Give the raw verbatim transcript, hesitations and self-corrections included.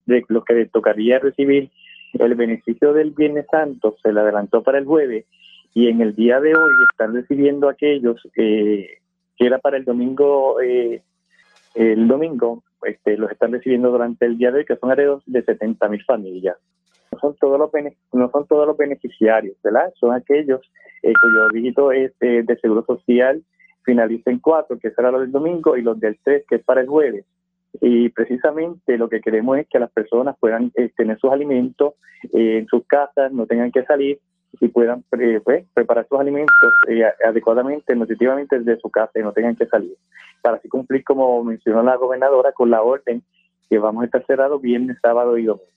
de los que les tocaría recibir el beneficio del Viernes Santo se le adelantó para el jueves, y en el día de hoy están recibiendo aquellos eh, que era para el domingo, eh, el domingo, este, los están recibiendo durante el día de hoy, que son alrededor de setenta mil familias. No son todos los bene- no son todos los beneficiarios, ¿verdad? Son aquellos eh, cuyo dígito es eh, de Seguro Social finaliza en cuatro, que será lo del domingo, y los del tres, que es para el jueves. Y precisamente lo que queremos es que las personas puedan eh, tener sus alimentos eh, en sus casas, no tengan que salir, y puedan eh, pues, preparar sus alimentos eh, adecuadamente, nutritivamente desde su casa, y no tengan que salir, para así cumplir, como mencionó la gobernadora, con la orden que vamos a estar cerrados viernes, sábado y domingo.